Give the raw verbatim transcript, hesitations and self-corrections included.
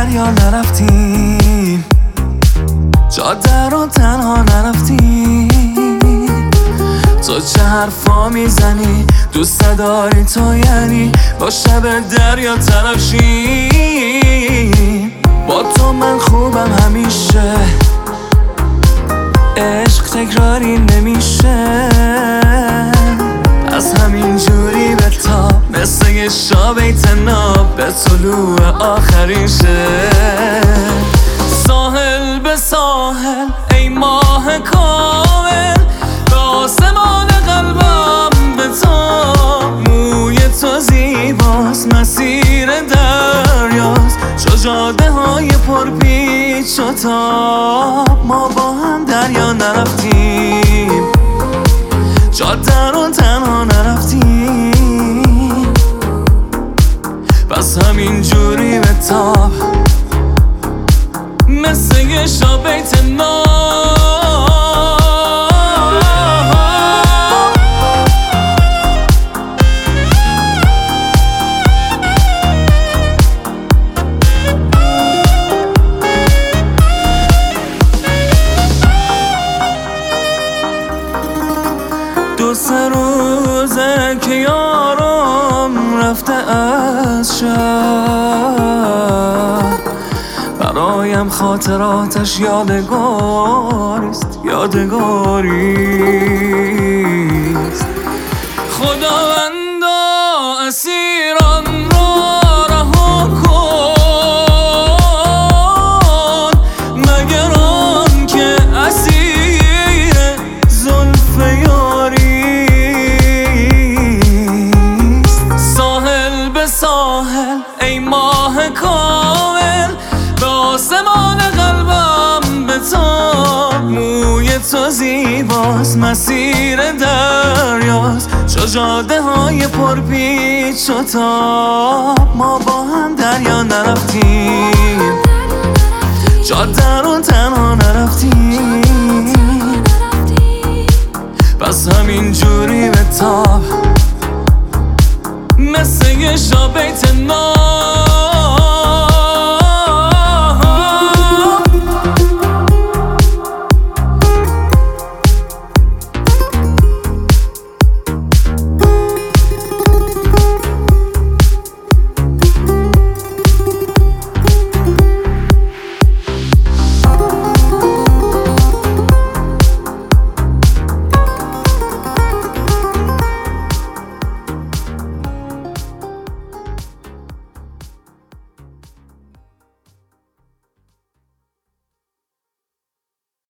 دریا نرفتیم، جاده رو تنها نرفتیم. تو چه حرفا میزنی؟ دوست داری تو یعنی با شب دریا تراشیم. با تو من خوبم همیشه، عشق تکراری نمیشه. از همین جوری به تاب مثل یه شابه تناب به طلوع آخرین شب. ساحل به ساحل ای ماه کامل، به آسمان قلبم به تا. موی تو زیباست، مسیر دریاست، چو جاده های پرپیچ و تاب. ما با هم دریا نرفتیم، جاده رو تنها نرفتیم. پس همین جوری به تاب مثل یه شابه تناب. دو سه روزه که یارم رفته از شهر، برایم خاطراتش یادگاریست، یادگاریست. خداوندا اسیران رو رها کن، مگر آن که اسیر زلف یاریست. ساحل به ساحل ای ماه کامل، به آسمان قلبم به تا. موی تو زیباست، مسیر دریاست، چو جاده های پرپیچ و تاب. ما با هم دریا نرفتیم، جاده رو تنها نرفتیم. پس همین جوری به تاب مثل یه شابه